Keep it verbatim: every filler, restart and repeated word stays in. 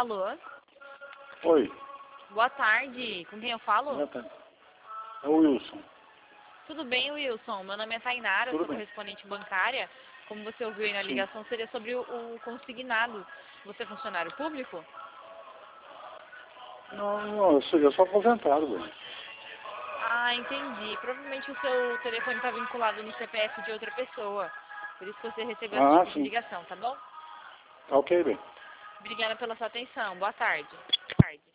Alô? Oi. Boa tarde. Com quem eu falo? Boa tarde. É o Wilson. Tudo bem, Wilson? Meu nome é Tainara, eu Tudo sou bem. correspondente bancária. Como você ouviu aí na Sim. ligação, seria sobre o, o consignado. Você é funcionário público? Não, não, eu sou, eu sou aposentado, velho. Ah, entendi. Provavelmente o seu telefone está vinculado no C P F de outra pessoa. Por isso que você recebeu esse Ah, tipo de sim. ligação, tá bom? Tá ok, bem. Obrigada pela sua atenção. Boa tarde.